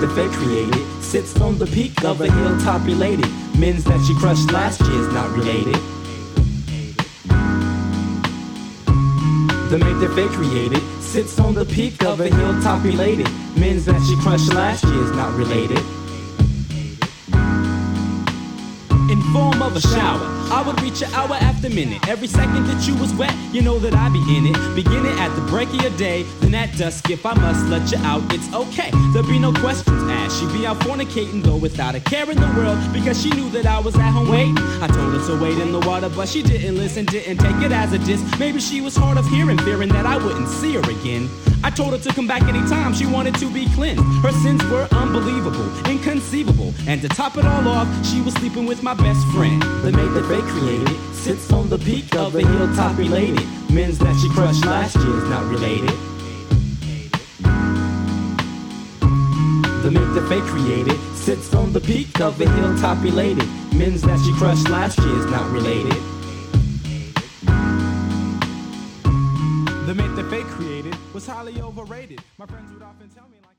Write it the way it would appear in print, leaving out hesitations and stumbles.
the fake created sits on the peak of a hilltop elated. Men's that she crushed last year's not related. The mate that fake created sits on the peak of a hilltop elated. Men's that she crushed last year's not related. In form of a shower, I would reach an hour after minute. Every second that you was wet, you know that I be in it. Beginning at the break of your day, then at dusk, if I must let you out, it's okay. There'll be no questions asked. She'd be out fornicating though without a care in the world, because she knew that I was at home waiting. I told her to wait in the water, but she didn't listen, didn't take it as a diss. Maybe she was hard of hearing, fearing that I wouldn't see her again. I told her to come back anytime she wanted to be cleansed. Her sins were unbelievable, inconceivable, and to top it all off, she was sleeping with my best friend. The mate that fake created sits on the peak of a hilltop elated. Men's that she crushed last year's not related. The mate that fake created sits on the peak of a hilltop elated. Men's that she crushed last year's not related. The mate that fake created was highly overrated. My friends would often tell me like